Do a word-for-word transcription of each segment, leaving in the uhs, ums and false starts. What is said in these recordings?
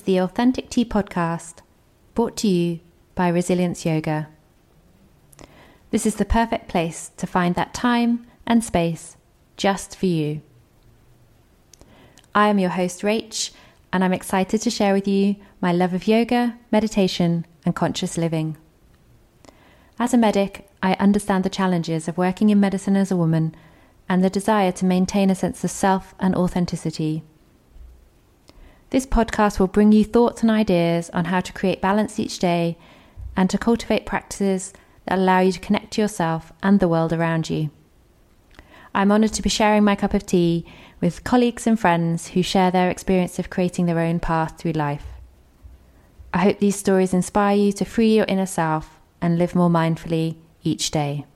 the Authentic Tea Podcast, brought to you by Resilience Yoga. This is the perfect place to find that time and space just for you. I am your host, Rach, and I'm excited to share with you my love of yoga, meditation, and conscious living. As a medic, I understand the challenges of working in medicine as a woman and the desire to maintain a sense of self and authenticity. This podcast will bring you thoughts and ideas on how to create balance each day and to cultivate practices that allow you to connect to yourself and the world around you. I'm honoured to be sharing my cup of tea with colleagues and friends who share their experience of creating their own path through life. I hope these stories inspire you to free your inner self and live more mindfully each day.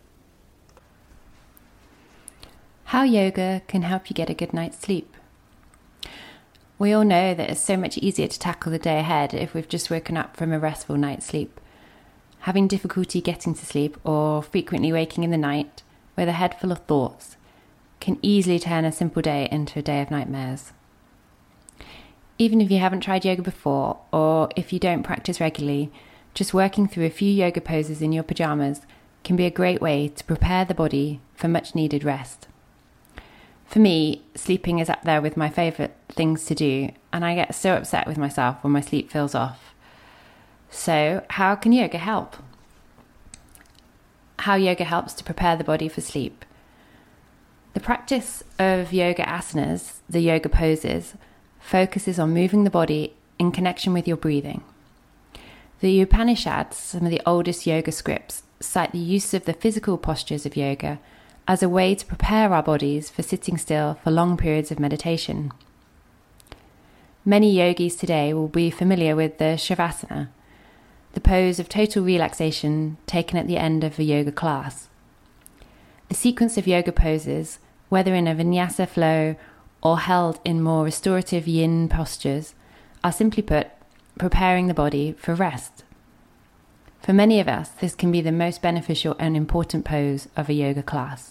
How yoga can help you get a good night's sleep. We all know that it's so much easier to tackle the day ahead if we've just woken up from a restful night's sleep. Having difficulty getting to sleep or frequently waking in the night with a head full of thoughts can easily turn a simple day into a day of nightmares. Even if you haven't tried yoga before, or if you don't practice regularly, just working through a few yoga poses in your pajamas can be a great way to prepare the body for much needed rest. For me, sleeping is up there with my favourite things to do, and I get so upset with myself when my sleep feels off. So, how can yoga help? How yoga helps to prepare the body for sleep. The practice of yoga asanas, the yoga poses, focuses on moving the body in connection with your breathing. The Upanishads, some of the oldest yoga scripts, cite the use of the physical postures of yoga as a way to prepare our bodies for sitting still for long periods of meditation. Many yogis today will be familiar with the Shavasana, the pose of total relaxation taken at the end of a yoga class. The sequence of yoga poses, whether in a vinyasa flow or held in more restorative yin postures, are simply put, preparing the body for rest. For many of us, this can be the most beneficial and important pose of a yoga class.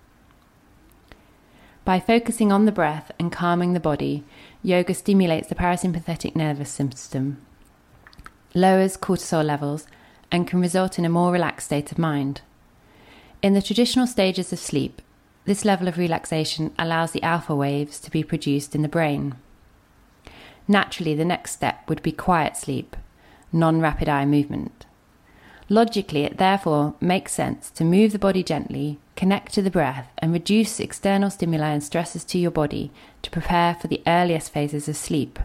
By focusing on the breath and calming the body, yoga stimulates the parasympathetic nervous system, lowers cortisol levels, and can result in a more relaxed state of mind. In the traditional stages of sleep, this level of relaxation allows the alpha waves to be produced in the brain. Naturally, the next step would be quiet sleep, non-rapid eye movement. Logically, it therefore makes sense to move the body gently, connect to the breath, and reduce external stimuli and stresses to your body to prepare for the earliest phases of sleep.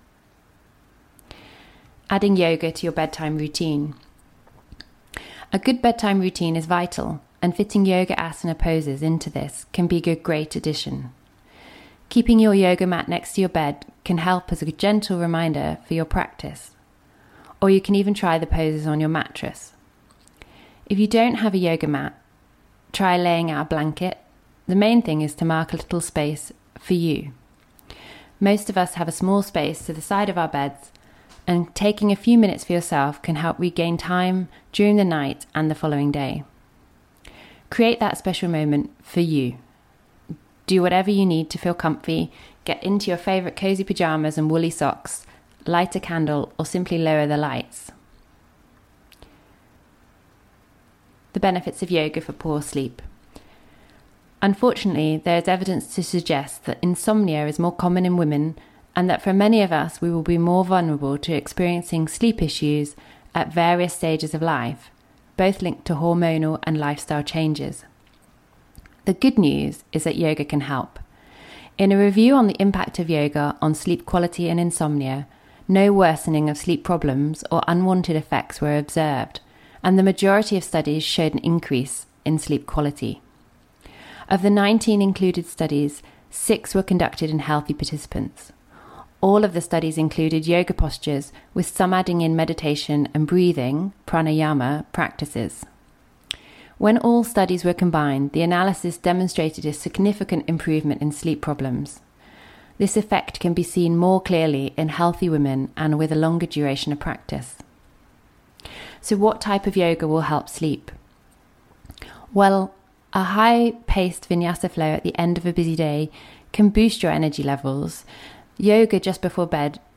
Adding yoga to your bedtime routine. A good bedtime routine is vital, and fitting yoga asana poses into this can be a great addition. Keeping your yoga mat next to your bed can help as a gentle reminder for your practice, or you can even try the poses on your mattress. If you don't have a yoga mat, try laying out a blanket. The main thing is to mark a little space for you. Most of us have a small space to the side of our beds, and taking a few minutes for yourself can help regain time during the night and the following day. Create that special moment for you. Do whatever you need to feel comfy, get into your favourite cozy pyjamas and woolly socks, light a candle, or simply lower the lights. The benefits of yoga for poor sleep. Unfortunately, there is evidence to suggest that insomnia is more common in women, and that for many of us we will be more vulnerable to experiencing sleep issues at various stages of life, both linked to hormonal and lifestyle changes. The good news is that yoga can help. In a review on the impact of yoga on sleep quality and insomnia, no worsening of sleep problems or unwanted effects were observed, and the majority of studies showed an increase in sleep quality. Of the nineteen included studies, six were conducted in healthy participants. All of the studies included yoga postures, with some adding in meditation and breathing, pranayama, practices. When all studies were combined, the analysis demonstrated a significant improvement in sleep problems. This effect can be seen more clearly in healthy women and with a longer duration of practice. So what type of yoga will help sleep? Well, a high-paced vinyasa flow at the end of a busy day can boost your energy levels. Yoga just before bed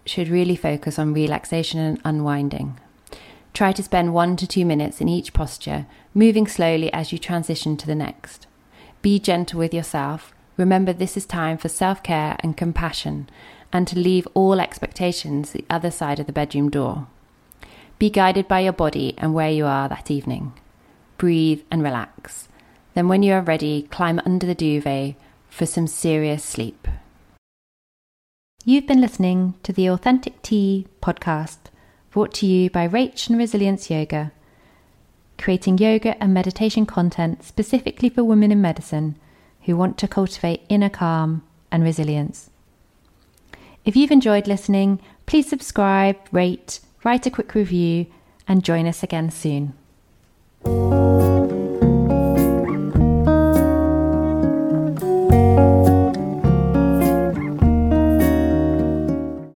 should really focus on relaxation and unwinding. Try to spend one to two minutes in each posture, moving slowly as you transition to the next. Be gentle with yourself. Remember, this is time for self-care and compassion, and to leave all expectations the other side of the bedroom door. Be guided by your body and where you are that evening. Breathe and relax. Then when you are ready, climb under the duvet for some serious sleep. You've been listening to the Authentic Tea podcast, brought to you by Rach and Resilience Yoga, creating yoga and meditation content specifically for women in medicine who want to cultivate inner calm and resilience. If you've enjoyed listening, please subscribe, rate, write a quick review, and join us again soon.